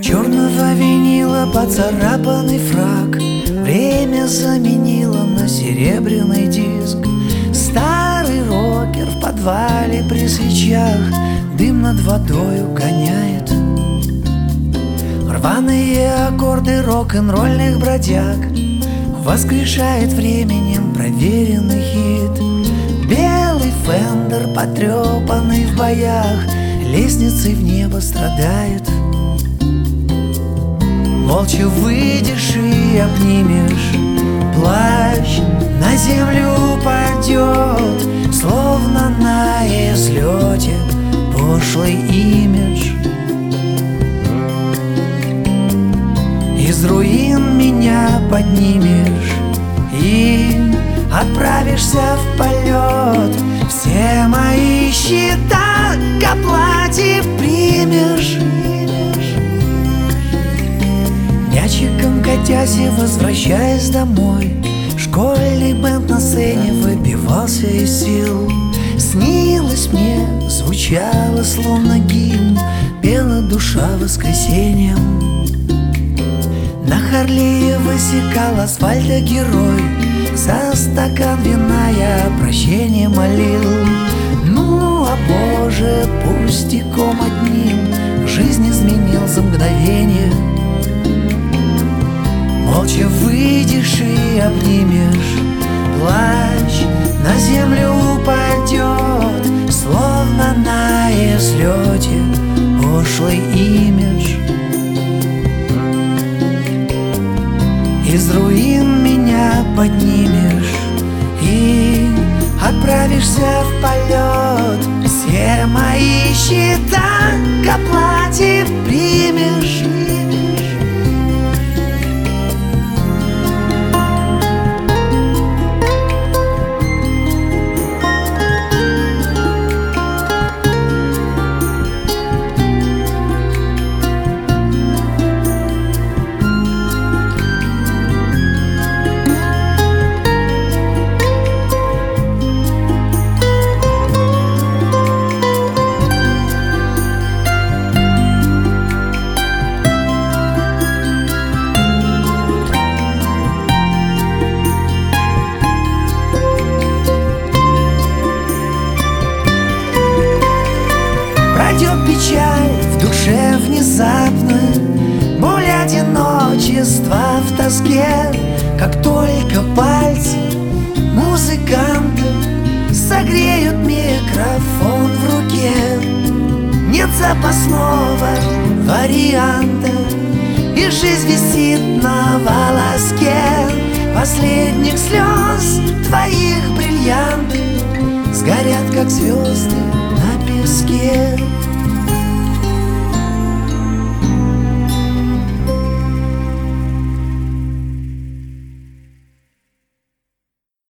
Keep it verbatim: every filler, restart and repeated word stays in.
черного винила поцарапанный фрак время заменило на серебряный диск. Старый рокер в подвале при свечах дым над водою гоняет. Рваные аккорды рок-н-ролльных бродяг воскрешает временем проверенный хит. Белый фендер, потрепанный в боях, лестницей в небо страдает. Молча выйдешь и обнимешь, плащ на землю упадет, словно на излете пошлый имидж. Из руин меня поднимешь и отправишься в полет. Все мои счета к оплате примешь. Мячиком катясь и возвращаясь домой, школьный бэнд на сцене выбивался из сил. Снилось мне, звучало словно гимн, пела душа воскресеньем. На Харлее высекал асфальта герой, за стакан вина я прощения молил. Ну, а Боже, пустяком одним жизнь изменил за мгновение. Молча выйдешь и обнимешь, плащ на землю упадет, словно на излете пошлый имидж. Из руин меня поднимешь и отправишься в полет. Все мои счета к оплате примешь. Пройдет печаль в душе внезапно, боль одиночества в тоске. Как только пальцы музыканта согреют микрофон в руке, нет запасного варианта, и жизнь висит на волоске. Последних слез твоих бриллианты сгорят, как звезды на песке.